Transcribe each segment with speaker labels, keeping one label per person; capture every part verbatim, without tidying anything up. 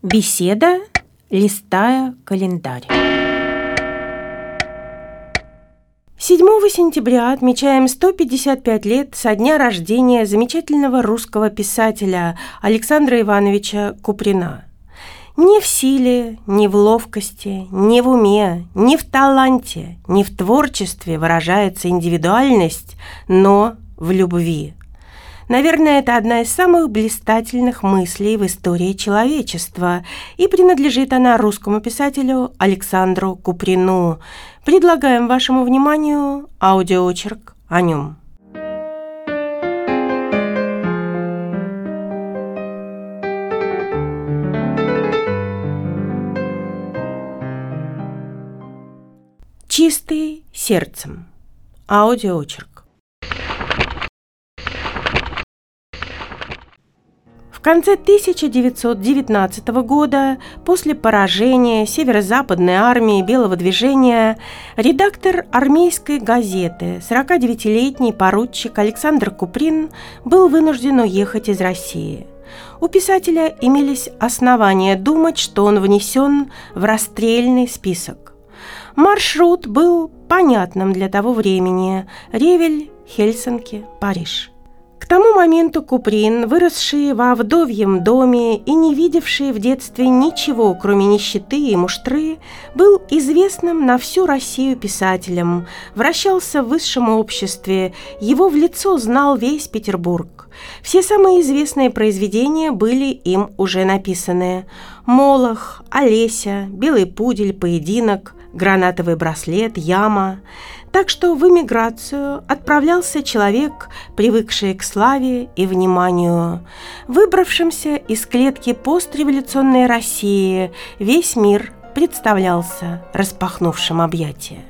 Speaker 1: Беседа, листая календарь. седьмого сентября отмечаем сто пятьдесят пять лет со дня рождения замечательного русского писателя Александра Ивановича Куприна. Ни в силе, ни в ловкости, ни в уме, ни в таланте, ни в творчестве выражается индивидуальность, но в любви. Наверное, это одна из самых блистательных мыслей в истории человечества, и принадлежит она русскому писателю Александру Куприну. Предлагаем вашему вниманию аудиоочерк о нем. Чистый сердцем. Аудиоочерк. В конце тысяча девятьсот девятнадцатого года, после поражения северо-западной армии Белого движения, редактор армейской газеты, сорокадевятилетний поручик Александр Куприн, был вынужден уехать из России. У писателя имелись основания думать, что он внесен в расстрельный список. Маршрут был понятным для того времени – Ревель, Хельсинки, Париж. К тому моменту Куприн, выросший во вдовьем доме и не видевший в детстве ничего, кроме нищеты и муштры, был известным на всю Россию писателем, вращался в высшем обществе, его в лицо знал весь Петербург. Все самые известные произведения были им уже написаны: «Молох», «Олеся», «Белый пудель», «Поединок», «Гранатовый браслет», «Яма». Так что в эмиграцию отправлялся человек, привыкший к славе и вниманию. Выбравшимся из клетки постреволюционной России весь мир представлялся распахнувшим объятия.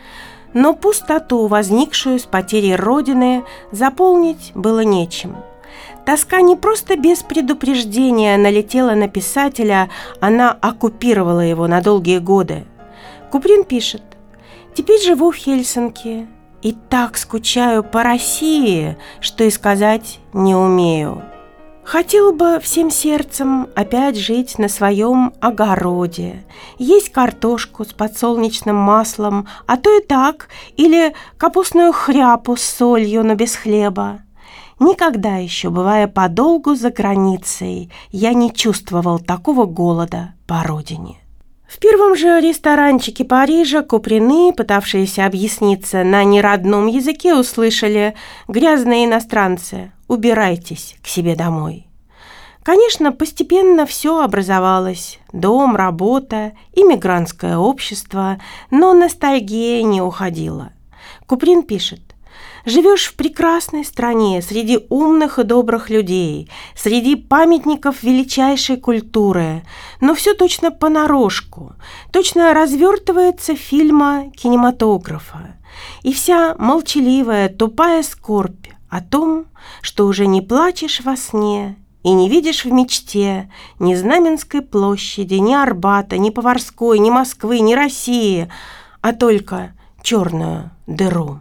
Speaker 1: Но пустоту, возникшую с потерей Родины, заполнить было нечем. Тоска не просто без предупреждения налетела на писателя, она оккупировала его на долгие годы. Куприн пишет: «Теперь живу в Хельсинки и так скучаю по России, что и сказать не умею. Хотел бы всем сердцем опять жить на своем огороде, есть картошку с подсолнечным маслом, а то и так, или капустную хряпу с солью, но без хлеба. Никогда еще, бывая подолгу за границей, я не чувствовал такого голода по родине». В первом же ресторанчике Парижа Куприны, пытавшиеся объясниться на неродном языке, услышали: «Грязные иностранцы, убирайтесь к себе домой». Конечно, постепенно все образовалось: дом, работа, иммигрантское общество, но ностальгия не уходила. Куприн пишет: «Живешь в прекрасной стране, среди умных и добрых людей, среди памятников величайшей культуры, но все точно понарошку, точно развертывается фильма кинематографа, и вся молчаливая, тупая скорбь о том, что уже не плачешь во сне и не видишь в мечте ни Знаменской площади, ни Арбата, ни Поварской, ни Москвы, ни России, а только черную дыру».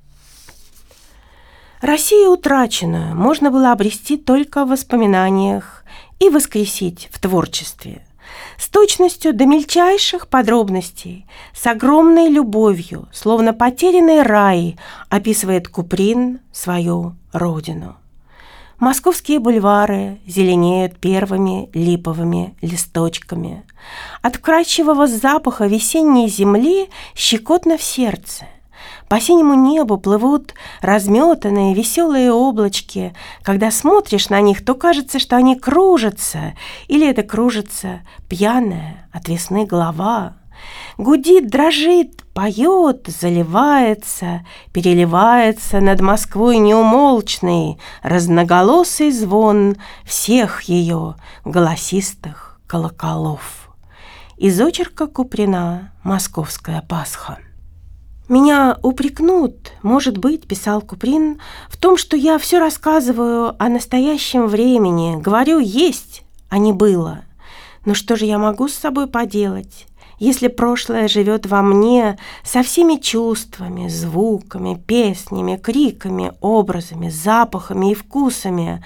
Speaker 1: Россию утраченную можно было обрести только в воспоминаниях и воскресить в творчестве. С точностью до мельчайших подробностей, с огромной любовью, словно потерянный рай, описывает Куприн свою родину. Московские бульвары зеленеют первыми липовыми листочками. От вкрадчивого запаха весенней земли щекотно в сердце. По синему небу плывут разметанные веселые облачки. Когда смотришь на них, то кажется, что они кружатся, или это кружится пьяная от весны голова. Гудит, дрожит, поет, заливается, переливается над Москвой неумолчный, разноголосый звон всех ее голосистых колоколов. Из очерка Куприна «Московская Пасха». «Меня упрекнут, может быть, — писал Куприн, — в том, что я все рассказываю о настоящем времени, говорю «есть», а не «было». Но что же я могу с собой поделать? Если прошлое живет во мне со всеми чувствами, звуками, песнями, криками, образами, запахами и вкусами,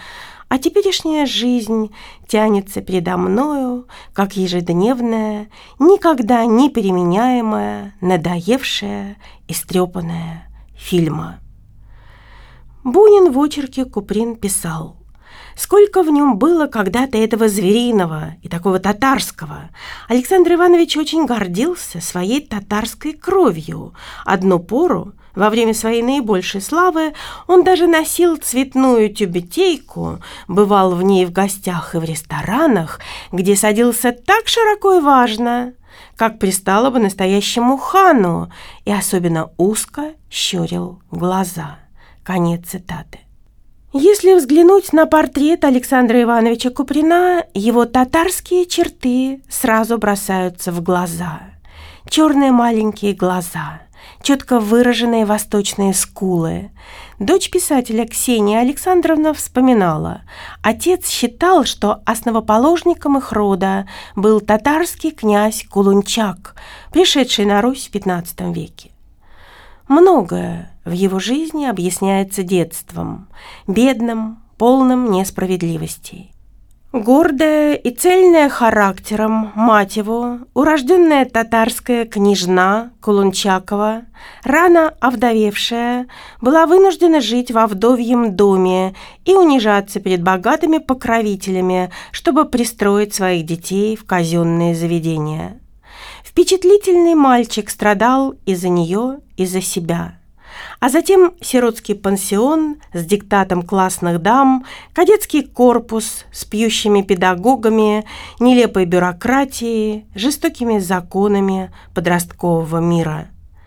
Speaker 1: а теперешняя жизнь тянется передо мною, как ежедневная, никогда не переменяемая, надоевшая, истрепанная фильма. Бунин в очерке Куприн писал: «Сколько в нем было когда-то этого звериного и такого татарского! Александр Иванович очень гордился своей татарской кровью. Одну пору, во время своей наибольшей славы, он даже носил цветную тюбетейку, бывал в ней в гостях и в ресторанах, где садился так широко и важно, как пристало бы настоящему хану, и особенно узко щурил глаза». Конец цитаты. Если взглянуть на портрет Александра Ивановича Куприна, его татарские черты сразу бросаются в глаза. Черные маленькие глаза, четко выраженные восточные скулы. Дочь писателя Ксения Александровна вспоминала: отец считал, что основоположником их рода был татарский князь Кулунчак, пришедший на Русь в пятнадцатом веке. Многое в его жизни объясняется детством, бедным, полным несправедливостей. Гордая и цельная характером мать его, урожденная татарская княжна Кулунчакова, рано овдовевшая, была вынуждена жить во вдовьем доме и унижаться перед богатыми покровителями, чтобы пристроить своих детей в казенные заведения. Впечатлительный мальчик страдал из-за нее, из-за себя. А затем сиротский пансион с диктатом классных дам, кадетский корпус с пьющими педагогами, нелепой бюрократией, жестокими законами подросткового мира.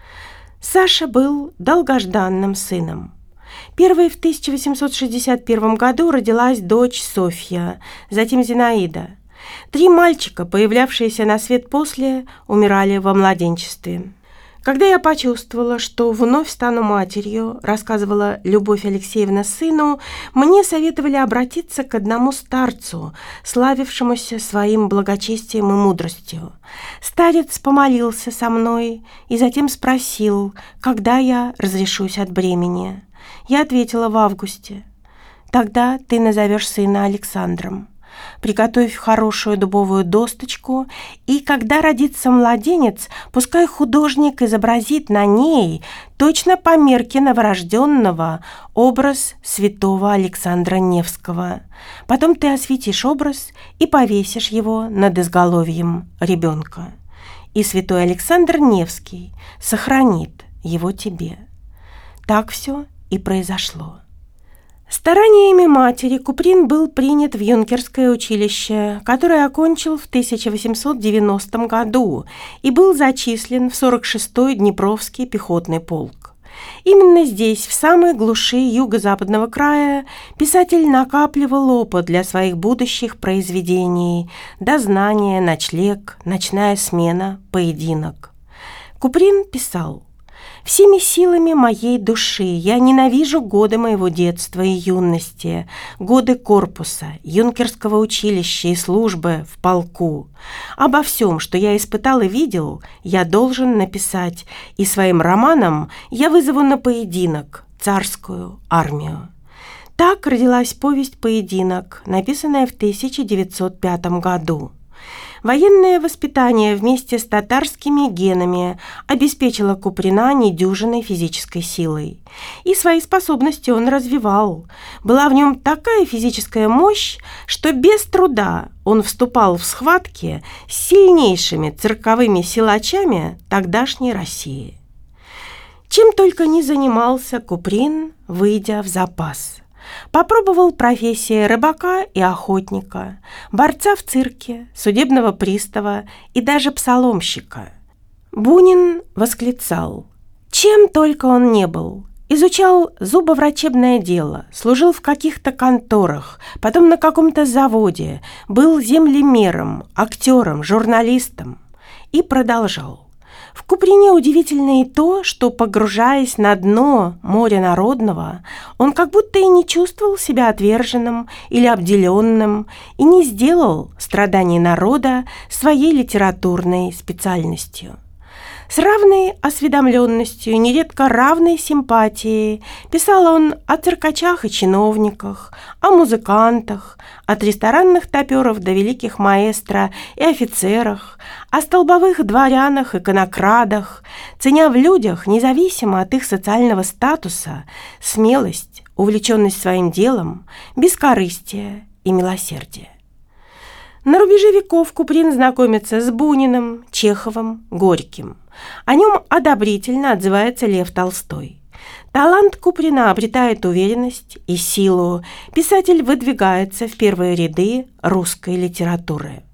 Speaker 1: Саша был долгожданным сыном. Первой в тысяча восемьсот шестьдесят первом году родилась дочь Софья, затем Зинаида. Три мальчика, появлявшиеся на свет после, умирали во младенчестве. Когда я почувствовала, что вновь стану матерью, рассказывала Любовь Алексеевна сыну, мне советовали обратиться к одному старцу, славившемуся своим благочестием и мудростью. Старец помолился со мной и затем спросил, когда я разрешусь от бремени. Я ответила: в августе. Тогда ты назовешь сына Александром. Приготовь хорошую дубовую досточку, и когда родится младенец, пускай художник изобразит на ней, точно по мерке новорожденного, образ святого Александра Невского. Потом ты осветишь образ и повесишь его над изголовьем ребенка. И святой Александр Невский сохранит его тебе. Так все и произошло. Стараниями матери Куприн был принят в юнкерское училище, которое окончил в тысяча восемьсот девяностом году и был зачислен в сорок шестой Днепровский пехотный полк. Именно здесь, в самой глуши юго-западного края, писатель накапливал опыт для своих будущих произведений: «Дознание», «Ночлег», «Ночная смена», «Поединок». Куприн писал: «Всеми силами моей души я ненавижу годы моего детства и юности, годы корпуса, юнкерского училища и службы в полку. Обо всем, что я испытал и видел, я должен написать, и своим романом я вызову на поединок царскую армию». Так родилась повесть «Поединок», написанная в тысяча девятьсот пятом году. Военное воспитание вместе с татарскими генами обеспечило Куприна недюжинной физической силой. И свои способности он развивал. Была в нем такая физическая мощь, что без труда он вступал в схватки с сильнейшими цирковыми силачами тогдашней России. Чем только не занимался Куприн, выйдя в запас. Попробовал профессии рыбака и охотника, борца в цирке, судебного пристава и даже псаломщика. Бунин восклицал: чем только он не был. Изучал зубоврачебное дело, служил в каких-то конторах, потом на каком-то заводе, был землемером, актером, журналистом и продолжал. В Куприне удивительно и то, что, погружаясь на дно моря народного, он как будто и не чувствовал себя отверженным или обделенным и не сделал страданий народа своей литературной специальностью. С равной осведомленностью, нередко равной симпатией писал он о циркачах и чиновниках, о музыкантах, от ресторанных топеров до великих маэстро и офицерах, о столбовых дворянах и конокрадах, ценя в людях, независимо от их социального статуса, смелость, увлеченность своим делом, бескорыстие и милосердие. На рубеже веков Куприн знакомится с Буниным, Чеховым, Горьким. О нем одобрительно отзывается Лев Толстой. Талант Куприна обретает уверенность и силу. Писатель выдвигается в первые ряды русской литературы.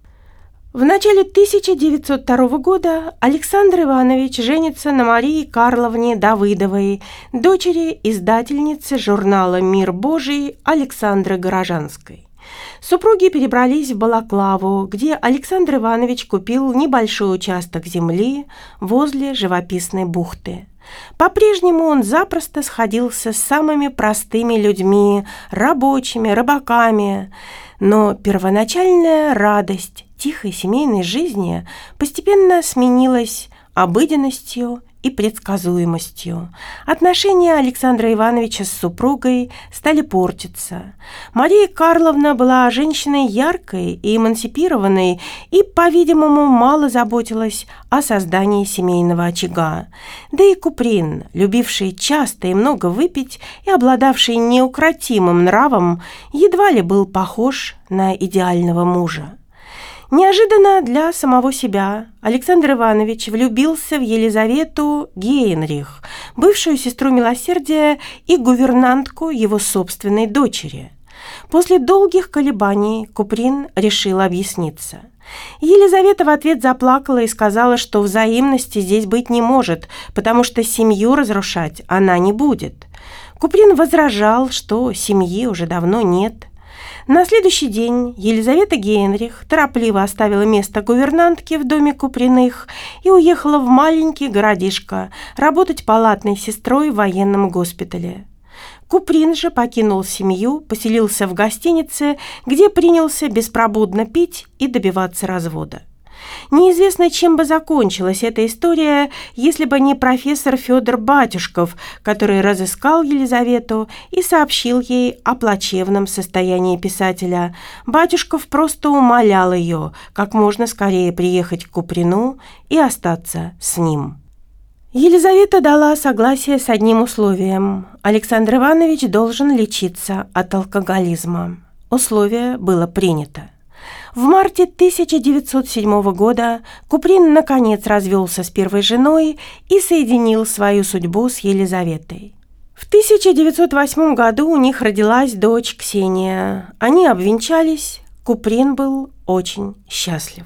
Speaker 1: В начале тысяча девятьсот второго года Александр Иванович женится на Марии Карловне Давыдовой, дочери издательницы журнала «Мир Божий» Александры Горожанской. Супруги перебрались в Балаклаву, где Александр Иванович купил небольшой участок земли возле живописной бухты. По-прежнему он запросто сходился с самыми простыми людьми, рабочими, рыбаками, но первоначальная радость тихой семейной жизни постепенно сменилась обыденностью и предсказуемостью. Отношения Александра Ивановича с супругой стали портиться. Мария Карловна была женщиной яркой и эмансипированной и, по-видимому, мало заботилась о создании семейного очага. Да и Куприн, любивший часто и много выпить и обладавший неукротимым нравом, едва ли был похож на идеального мужа. Неожиданно для самого себя Александр Иванович влюбился в Елизавету Гейнрих, бывшую сестру милосердия и гувернантку его собственной дочери. После долгих колебаний Куприн решил объясниться. Елизавета в ответ заплакала и сказала, что взаимности здесь быть не может, потому что семью разрушать она не будет. Куприн возражал, что семьи уже давно нет. На следующий день Елизавета Гейнрих торопливо оставила место гувернантки в доме Куприных и уехала в маленький городишко работать палатной сестрой в военном госпитале. Куприн же покинул семью, поселился в гостинице, где принялся беспробудно пить и добиваться развода. Неизвестно, чем бы закончилась эта история, если бы не профессор Федор Батюшков, который разыскал Елизавету и сообщил ей о плачевном состоянии писателя. Батюшков просто умолял ее как можно скорее приехать к Куприну и остаться с ним. Елизавета дала согласие с одним условием. Александр Иванович должен лечиться от алкоголизма. Условие было принято. В марте тысяча девятьсот седьмого года Куприн наконец развелся с первой женой и соединил свою судьбу с Елизаветой. В тысяча девятьсот восьмом году у них родилась дочь Ксения. Они обвенчались, Куприн был очень счастлив.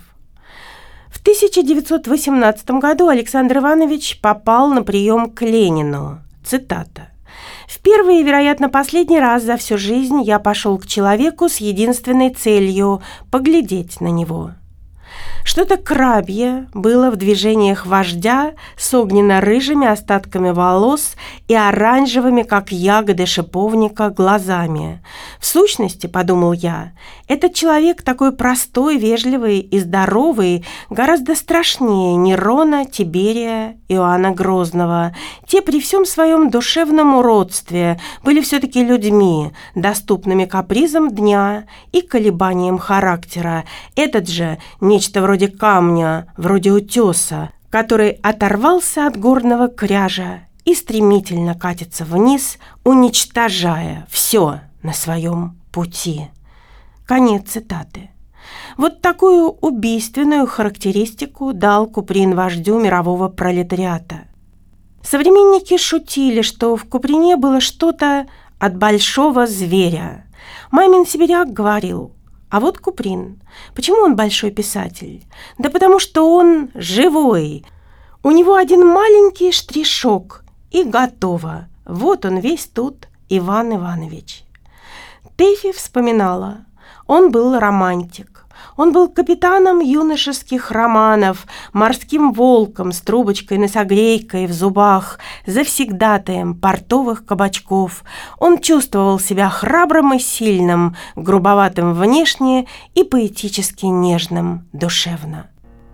Speaker 1: В тысяча девятьсот восемнадцатом году Александр Иванович попал на прием к Ленину. Цитата. «В первый и, вероятно, последний раз за всю жизнь я пошел к человеку с единственной целью – поглядеть на него». Что-то крабье было в движениях вождя с огненно-рыжими остатками волос и оранжевыми, как ягоды шиповника, глазами. В сущности, подумал я, этот человек такой простой, вежливый и здоровый, гораздо страшнее Нерона, Тиберия, Иоанна Грозного. Те при всем своем душевном уродстве были все-таки людьми, доступными капризам дня и колебаниям характера. Этот же нечто вроде вроде камня, вроде утеса, который оторвался от горного кряжа и стремительно катится вниз, уничтожая все на своем пути. Конец цитаты. Вот такую убийственную характеристику дал Куприн вождю мирового пролетариата. Современники шутили, что в Куприне было что-то от большого зверя. Мамин сибиряк говорил: а вот Куприн. Почему он большой писатель? Да потому что он живой. У него один маленький штришок, и готово. Вот он весь тут, Иван Иванович. Тэфи вспоминала. Он был романтик. Он был капитаном юношеских романов, морским волком с трубочкой-носогрейкой в зубах, завсегдатаем портовых кабачков. Он чувствовал себя храбрым и сильным, грубоватым внешне и поэтически нежным душевно. В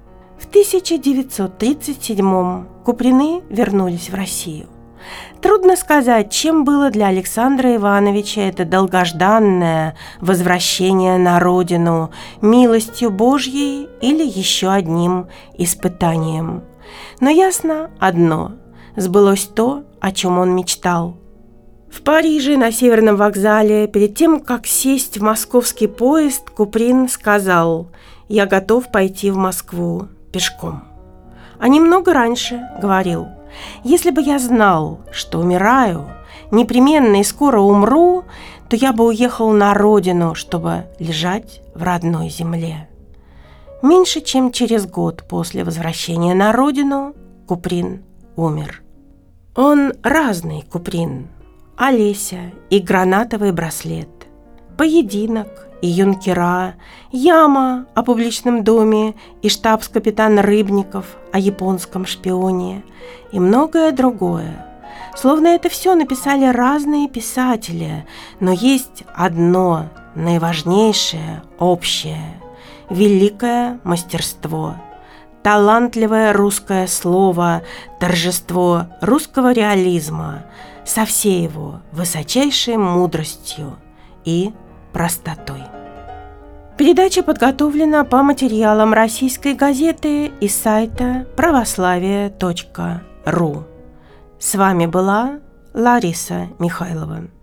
Speaker 1: тысяча девятьсот тридцать седьмом Куприны вернулись в Россию. Трудно сказать, чем было для Александра Ивановича это долгожданное возвращение на родину, милостью Божьей или еще одним испытанием. Но ясно одно – сбылось то, о чем он мечтал. В Париже на Северном вокзале, перед тем, как сесть в московский поезд, Куприн сказал: «Я готов пойти в Москву пешком». А немного раньше говорил: «Если бы я знал, что умираю, непременно и скоро умру, то я бы уехал на родину, чтобы лежать в родной земле». Меньше чем через год после возвращения на родину Куприн умер. Он разный Куприн. Олеся и гранатовый браслет, поединок и юнкера, яма о публичном доме и штабс-капитан Рыбников о японском шпионе и многое другое. Словно это все написали разные писатели, но есть одно наиважнейшее, общее – великое мастерство, талантливое русское слово, торжество русского реализма со всей его высочайшей мудростью и простотой. Передача подготовлена по материалам российской газеты и сайта православие точка ру. С вами была Лариса Михайлова.